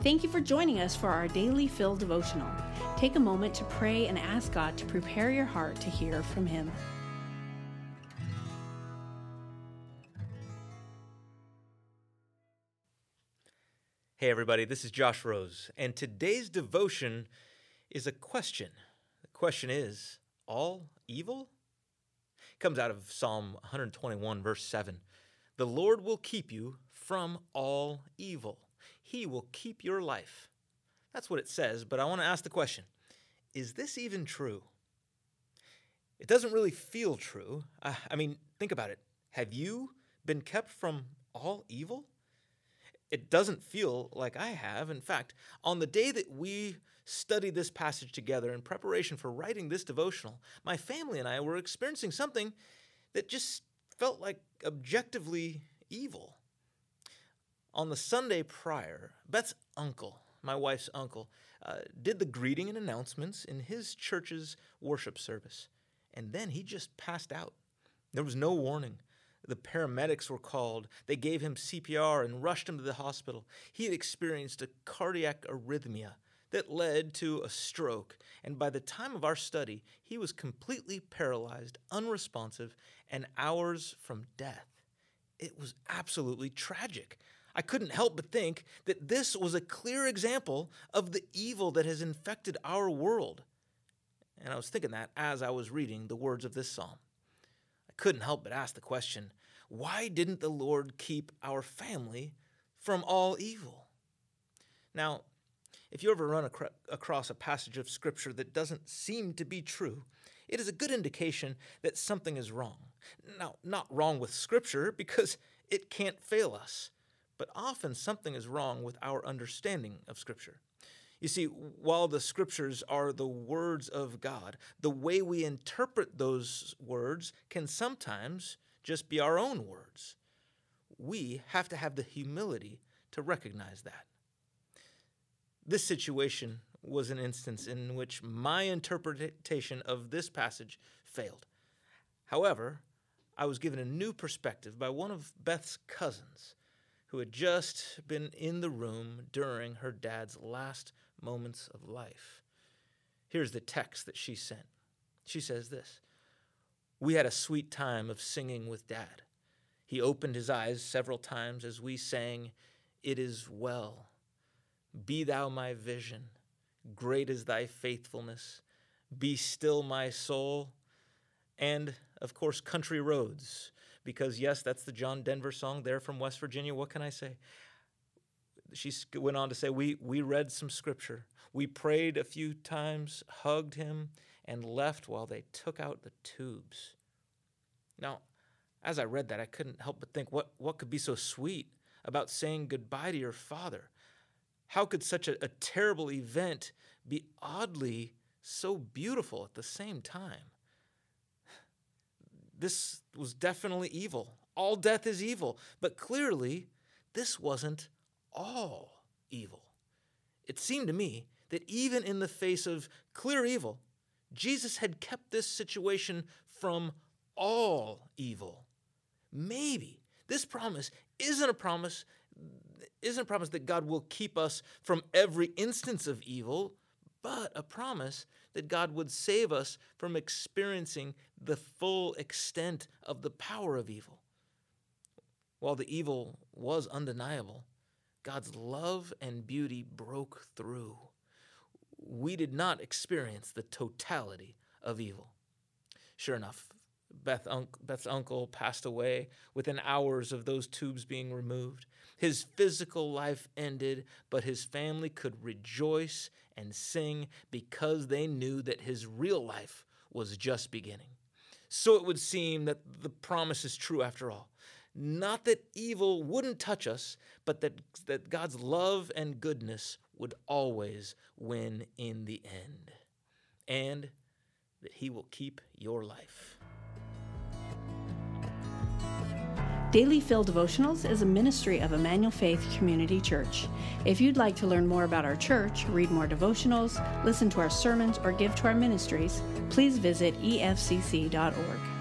Thank you for joining us for our Daily Fill devotional. Take a moment to pray and ask God to prepare your heart to hear from Him. Hey everybody, this is Josh Rose, and today's devotion is a question. The question is, all evil? It comes out of Psalm 121, verse 7. The Lord will keep you from all evil. He will keep your life. That's what it says, but I want to ask the question, is this even true? It doesn't really feel true. I mean, think about it. Have you been kept from all evil? It doesn't feel like I have. In fact, on the day that we studied this passage together in preparation for writing this devotional, my family and I were experiencing something that just felt like objectively evil. On the Sunday prior, Beth's uncle, my wife's uncle, did the greeting and announcements in his church's worship service, and then he just passed out. There was no warning. The paramedics were called. They gave him CPR and rushed him to the hospital. He had experienced a cardiac arrhythmia that led to a stroke, and by the time of our study, he was completely paralyzed, unresponsive, and hours from death. It was absolutely tragic. I couldn't help but think that this was a clear example of the evil that has infected our world. And I was thinking that as I was reading the words of this psalm. I couldn't help but ask the question, why didn't the Lord keep our family from all evil? Now, if you ever run across a passage of Scripture that doesn't seem to be true, it is a good indication that something is wrong. Now, not wrong with Scripture because it can't fail us, but often something is wrong with our understanding of Scripture. You see, while the Scriptures are the words of God, the way we interpret those words can sometimes just be our own words. We have to have the humility to recognize that. This situation was an instance in which my interpretation of this passage failed. However, I was given a new perspective by one of Beth's cousins who had just been in the room during her dad's last moments of life. Here's the text that she sent. She says this, "We had a sweet time of singing with Dad. He opened his eyes several times as we sang, 'It is well. Be thou my vision. Great is thy faithfulness. Be still my soul.' And, of course, 'Country Roads,' because, yes, that's the John Denver song. They're from West Virginia. What can I say? She went on to say, we read some Scripture. We prayed a few times, hugged him, and left while they took out the tubes." Now, as I read that, I couldn't help but think, what could be so sweet about saying goodbye to your father? How could such a terrible event be oddly so beautiful at the same time? This was definitely evil. All death is evil. But clearly, this wasn't all evil. It seemed to me that even in the face of clear evil, Jesus had kept this situation from all evil. Maybe this promise isn't a promise that God will keep us from every instance of evil, but a promise that God would save us from experiencing the full extent of the power of evil. While the evil was undeniable, God's love and beauty broke through. We did not experience the totality of evil. Sure enough, Beth's uncle passed away within hours of those tubes being removed. His physical life ended, but his family could rejoice and sing because they knew that his real life was just beginning. So it would seem that the promise is true after all. Not that evil wouldn't touch us, but that God's love and goodness would always win in the end. And that He will keep your life. Daily Fill Devotionals is a ministry of Emmanuel Faith Community Church. If you'd like to learn more about our church, read more devotionals, listen to our sermons, or give to our ministries, please visit efcc.org.